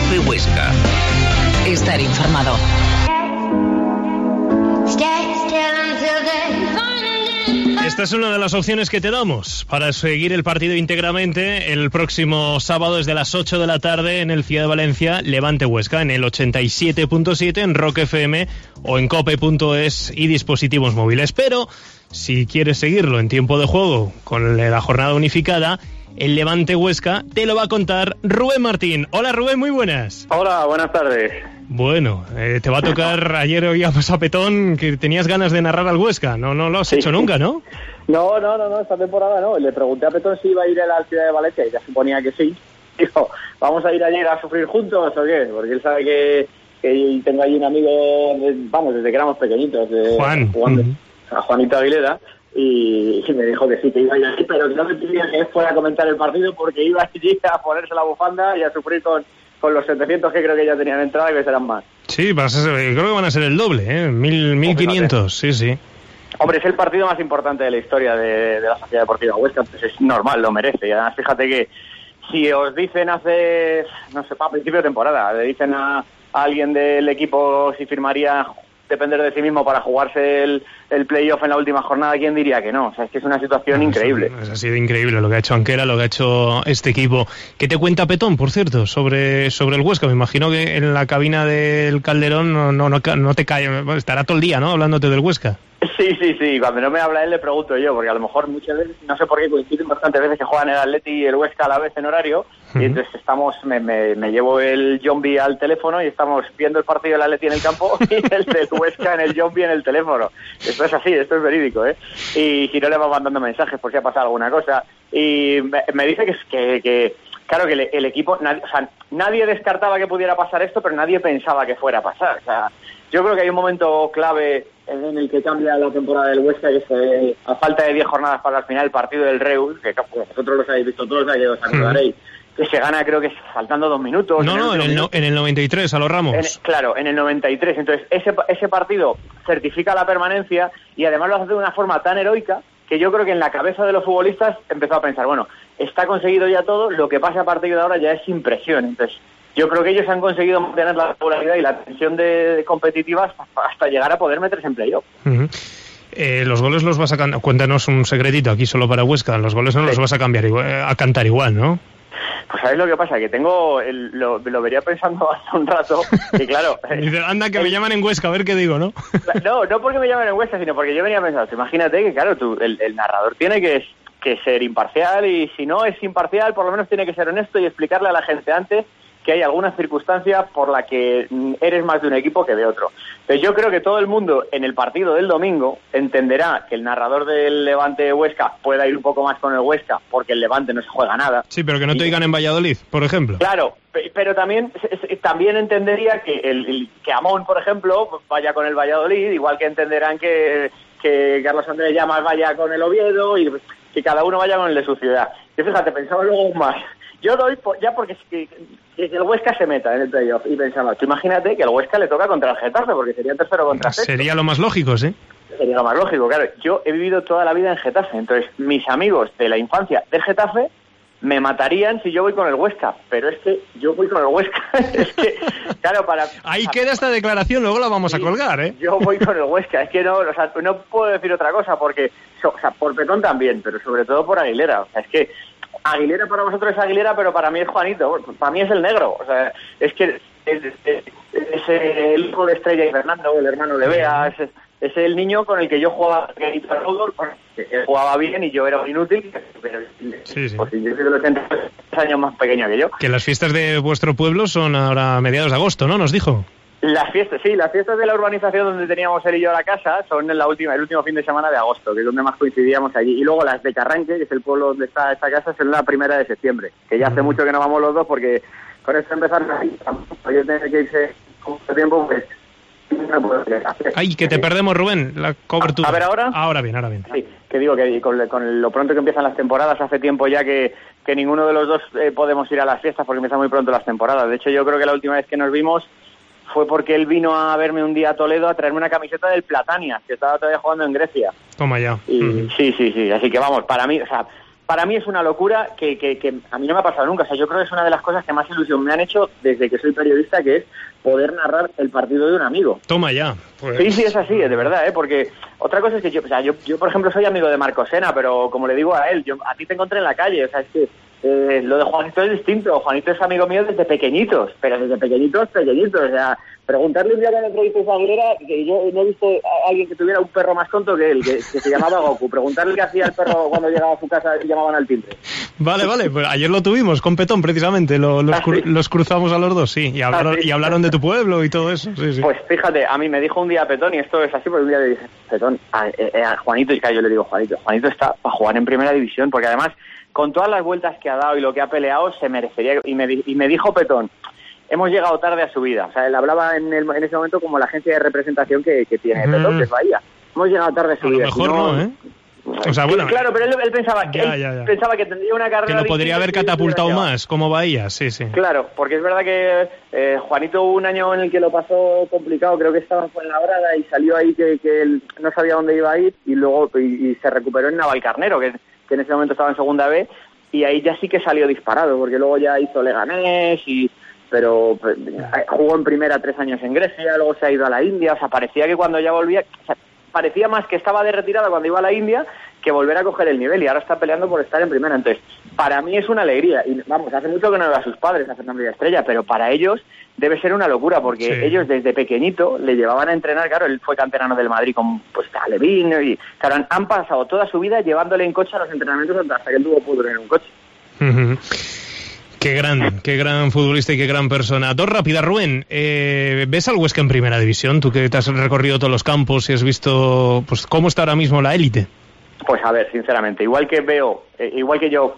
COPE Huesca. Estar informado. Esta es una de las opciones que te damos para seguir el partido íntegramente el próximo sábado desde las 8 de la tarde en el Ciudad de Valencia, Levante Huesca, en el 87.7, en Rock FM o en cope.es y dispositivos móviles. Pero si quieres seguirlo en tiempo de juego con la jornada unificada, el Levante Huesca te lo va a contar Rubén Martín. Hola Rubén, muy buenas. Hola, buenas tardes. Bueno, te va a tocar, ayer oíamos a Petón que tenías ganas de narrar al Huesca, no lo has hecho nunca, ¿no? No, esta temporada no. Le pregunté a Petón si iba a ir a la Ciudad de Valencia y ya suponía que sí. Dijo, ¿vamos a ir ayer a sufrir juntos o qué? Porque él sabe que tengo ahí un amigo, desde que éramos pequeñitos, Juan. Jugando, a Juanito Aguilera, y me dijo que sí, que iba a ir allí, pero que no me pedía que él fuera a comentar el partido porque iba allí a ponerse la bufanda y a sufrir con los 700 que creo que ya tenían entrada y que serán más. Sí, creo que van a ser el doble, 1.500, sí. Hombre, es el partido más importante de la historia de la Sociedad Deportiva Huesca, pues es normal, lo merece. Y además, fíjate que si os dicen a principio de temporada, le dicen a alguien del equipo si firmaría depender de sí mismo para jugarse el playoff en la última jornada, ¿quién diría que no? O sea, es que es una situación increíble. Ha sido increíble lo que ha hecho Anquera, lo que ha hecho este equipo. ¿Qué te cuenta Petón, por cierto, sobre el Huesca? Me imagino que en la cabina del Calderón no te cae, estará todo el día, ¿no?, hablándote del Huesca. Sí, cuando no me habla él le pregunto yo, porque a lo mejor muchas veces, no sé por qué, coinciden bastantes veces que juegan el Atleti y el Huesca a la vez en horario, y entonces me llevo el Jombi al teléfono y estamos viendo el partido del Atleti en el campo y el del Huesca en el Jombi en el teléfono. Esto es así, esto es verídico, y si no le va mandando mensajes por si ha pasado alguna cosa, y me dice que claro, que el equipo, nadie descartaba que pudiera pasar esto, pero nadie pensaba que fuera a pasar. O sea, yo creo que hay un momento clave en el que cambia la temporada del Huesca, que es a falta de 10 jornadas para el final el partido del Reus, que vosotros los habéis visto todos, que os acordaréis, que se gana, creo que es faltando 2 minutos. En el 93, a los Ramos. En el 93. Entonces, ese partido certifica la permanencia y además lo hace de una forma tan heroica que yo creo que en la cabeza de los futbolistas empezó a pensar, bueno, está conseguido ya todo, lo que pasa a partir de ahora ya es sin presión. Entonces, yo creo que ellos han conseguido mantener la popularidad y la tensión de competitiva hasta llegar a poder meterse en playoff. Los goles los vas a cantar, cuéntanos un secretito aquí solo para Huesca, los goles no los vas a cambiar a cantar igual, ¿no? Pues ¿sabes lo que pasa? Que lo vería pensando hace un rato, y claro... Dice, anda, que me llaman en Huesca, a ver qué digo, ¿no? No porque me llamen en Huesca, sino porque yo venía pensando, imagínate que, claro, el narrador tiene que ser imparcial, y si no es imparcial, por lo menos tiene que ser honesto y explicarle a la gente antes que hay alguna circunstancia por la que eres más de un equipo que de otro. Entonces yo creo que todo el mundo en el partido del domingo entenderá que el narrador del Levante Huesca pueda ir un poco más con el Huesca, porque el Levante no se juega nada. Sí, pero que no te digan en Valladolid, por ejemplo. Claro, pero también entendería que Amón, por ejemplo, vaya con el Valladolid, igual que entenderán que Carlos Andrés Llamas vaya con el Oviedo y que cada uno vaya con el de su ciudad. Yo fíjate, pensaba luego más. Yo doy ya porque que el Huesca se meta en el playoff, y pensaba, tú imagínate que el Huesca le toca contra el Getafe, porque sería tercero contra sexto. Sería lo más lógico, ¿sí? Sería lo más lógico, claro. Yo he vivido toda la vida en Getafe, entonces mis amigos de la infancia del Getafe me matarían si yo voy con el Huesca, pero es que yo voy con el Huesca. Es que, claro, ahí queda esta declaración, luego la vamos a colgar, ¿eh? Yo voy con el Huesca, es que no puedo decir otra cosa, porque, por Petón también, pero sobre todo por Aguilera. O sea, es que Aguilera para vosotros es Aguilera, pero para mí es Juanito, para mí es el negro. O sea, es que es el hijo de Estrella y Fernando, el hermano de Bea, es el niño con el que yo jugaba él jugaba bien y yo era un inútil, pero sí. Pues yo soy de los 3 años más pequeño que yo. Que las fiestas de vuestro pueblo son ahora a mediados de agosto, ¿no? Nos dijo. Las fiestas de la urbanización donde teníamos él y yo la casa son el último fin de semana de agosto, que es donde más coincidíamos allí. Y luego las de Carranque, que es el pueblo donde está esta casa, son la 1 de septiembre, que ya hace mucho que no vamos los dos, porque con esto empezaron así, yo tengo que irse con mucho tiempo, pues no puedo hacer. Ay, que te perdemos, Rubén, la cobertura. A ver, ¿ahora? Ahora bien. Sí, que digo que con lo pronto que empiezan las temporadas, hace tiempo ya que ninguno de los dos podemos ir a las fiestas porque empiezan muy pronto las temporadas. De hecho, yo creo que la última vez que nos vimos fue porque él vino a verme un día a Toledo a traerme una camiseta del Platania, que estaba todavía jugando en Grecia. Toma ya. Y, sí, así que vamos, para mí, o sea, para mí es una locura que a mí no me ha pasado nunca. O sea, yo creo que es una de las cosas que más ilusión me han hecho desde que soy periodista, que es poder narrar el partido de un amigo. Toma ya. Pues... Sí, es así, de verdad, porque otra cosa es que yo, por ejemplo, soy amigo de Marcos Sena, pero como le digo a él, a ti te encontré en la calle, o sea, es que lo de Juanito es distinto. Juanito es amigo mío desde pequeñitos, pero desde pequeñitos, o sea, preguntarle un día que me entrevisté a Aguilera, que yo no he visto a alguien que tuviera un perro más tonto que él, que se llamaba Goku, preguntarle qué hacía el perro cuando llegaba a su casa y llamaban al timbre. Vale, pues ayer lo tuvimos con Petón, precisamente, los cruzamos a los dos, sí, y hablaron de tu pueblo y todo eso, sí. Pues fíjate, a mí me dijo un día Petón, y esto es así, porque un día le dije, Petón, a Juanito, y yo le digo, Juanito está para jugar en primera división, porque además, con todas las vueltas que ha dado y lo que ha peleado, se merecería, y me dijo Petón, hemos llegado tarde a su vida. O sea, él hablaba en ese momento como la agencia de representación que tiene Petón, que es Bahía. Hemos llegado tarde a su vida. A lo mejor no, ¿eh? O sea, bueno, claro, pero él pensaba que pensaba que tendría una carrera... Que lo podría haber catapultado más, como Bahía, sí. Claro, porque es verdad que Juanito hubo un año en el que lo pasó complicado, creo que estaba en Fuenlabrada y salió ahí que él no sabía dónde iba a ir, y luego y se recuperó en Navalcarnero, que en ese momento estaba en segunda B, y ahí ya sí que salió disparado, porque luego ya hizo Leganés, pero jugó en primera 3 años en Grecia, luego se ha ido a la India, o sea, parecía que cuando ya volvía, o sea, parecía más que estaba de retirada cuando iba a la India que volver a coger el nivel, y ahora está peleando por estar en primera. Entonces, para mí es una alegría, y vamos, hace mucho que no veo a sus padres, a Fernando y a Estrella, pero para ellos debe ser una locura, porque ellos desde pequeñito le llevaban a entrenar. Claro, él fue canterano del Madrid con Alevín, y claro, han pasado toda su vida llevándole en coche a los entrenamientos hasta que él tuvo pudor en un coche. Uh-huh. Qué gran futbolista y qué gran persona. Dos rápidas, Rubén. ¿Ves al Huesca en primera división? Tú que te has recorrido todos los campos y has visto pues cómo está ahora mismo la élite. Pues a ver, sinceramente, igual que yo,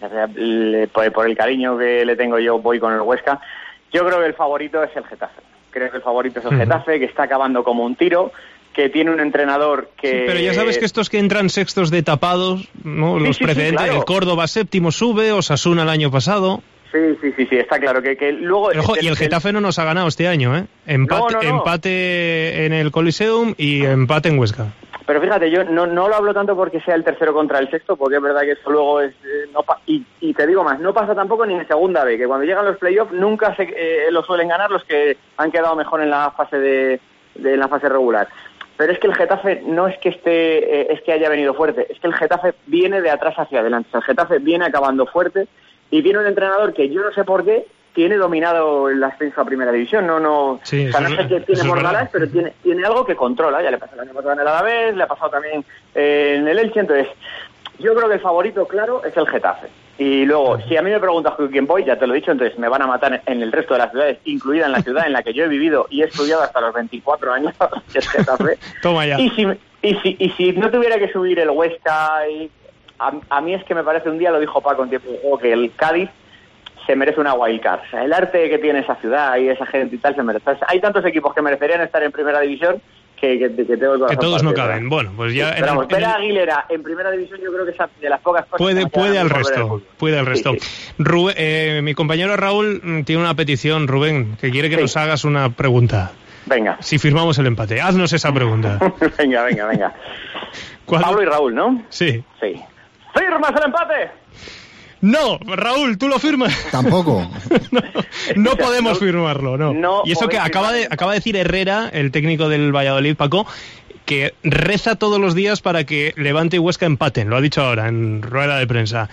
por el cariño que le tengo yo, voy con el Huesca, yo creo que el favorito es el Getafe. Creo que el favorito es el Getafe, que está acabando como un tiro, que tiene un entrenador que... Sí, pero ya sabes que estos que entran sextos de tapados, ¿no? Los precedentes, claro. El Córdoba séptimo sube, Osasuna el año pasado... Sí, está claro que luego... Pero, y el Getafe no nos ha ganado este año, ¿eh? Empate en el Coliseum y empate en Huesca. Pero fíjate, yo no lo hablo tanto porque sea el tercero contra el sexto, porque es verdad que eso luego es... y te digo más, no pasa tampoco ni en segunda B, que cuando llegan los playoffs nunca lo suelen ganar los que han quedado mejor en la fase en la fase regular. Pero es que el Getafe no es que es que haya venido fuerte, es que el Getafe viene de atrás hacia adelante. El Getafe viene acabando fuerte, y tiene un entrenador que yo no sé por qué tiene dominado el ascenso a primera división. No sé qué tiene por malas, pero tiene algo que controla. Ya le pasó el año pasado en el Alavés, le ha pasado también en el Elche. Entonces, yo creo que el favorito, claro, es el Getafe. Y luego, si a mí me preguntas con quién voy, ya te lo he dicho, entonces me van a matar en el resto de las ciudades, incluida en la ciudad en la que yo he vivido y he estudiado hasta los 24 años, que es Getafe. Toma ya. Y si no tuviera que subir el Huesca... A mí es que me parece, un día lo dijo Paco en tiempo de juego, que el Cádiz se merece una wildcard. O sea, el arte que tiene esa ciudad y esa gente y tal se merece. O sea, hay tantos equipos que merecerían estar en primera división que tengo el corazón. Que todos no caben. Bueno, pues ya... Sí, pero ver a Aguilera en primera división, yo creo que es de las pocas cosas... Puede al resto. Sí. Rubén, mi compañero Raúl tiene una petición, Rubén, que quiere que nos hagas una pregunta. Venga. Si firmamos el empate. Haznos esa pregunta. Venga. Pablo y Raúl, ¿no? Sí. ¿Firmas el empate? No, Raúl, ¿tú lo firmas? Tampoco. no podemos firmarlo, no. Y eso que acaba de decir Herrera, el técnico del Valladolid, Paco, que reza todos los días para que Levante y Huesca empaten. Lo ha dicho ahora en rueda de prensa.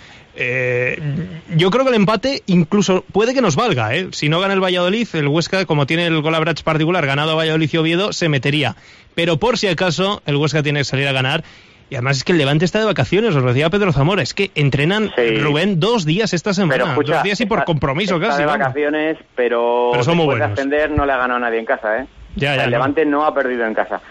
Yo creo que el empate incluso puede que nos valga, ¿eh? Si no gana el Valladolid, el Huesca, como tiene el gol average particular ganado a Valladolid y Oviedo, se metería. Pero por si acaso, el Huesca tiene que salir a ganar. Y además es que el Levante está de vacaciones, os lo decía Pedro Zamora, es que entrenan, Rubén, 2 días esta semana, pero escucha, 2 días y por compromiso está casi. Está de vacaciones, pero son muy después buenos. de ascender no le ha ganado a nadie en casa, ¿eh? El Levante no ha perdido en casa.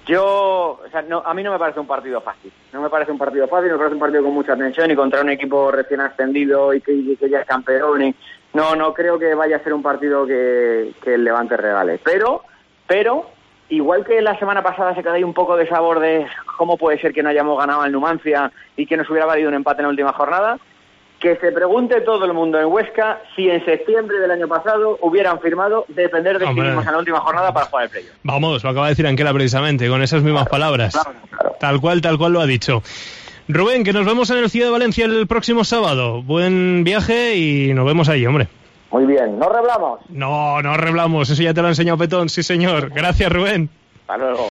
A mí no me parece un partido fácil. Me parece un partido con mucha tensión y contra un equipo recién ascendido y que ya es campeón. No creo que vaya a ser un partido que el Levante regale. Pero igual que la semana pasada se quedó ahí un poco de sabor de cómo puede ser que no hayamos ganado al Numancia y que nos hubiera valido un empate en la última jornada, que se pregunte todo el mundo en Huesca si en septiembre del año pasado hubieran firmado depender de si vimos en la última jornada para jugar el playoff. Vamos, lo acaba de decir Anquela precisamente, con esas mismas palabras. Claro. Tal cual lo ha dicho. Rubén, que nos vemos en el Ciudad de Valencia el próximo sábado. Buen viaje y nos vemos ahí, hombre. Muy bien, ¿no reblamos? No reblamos, eso ya te lo ha enseñado Petón, sí señor. Gracias, Rubén. Hasta luego.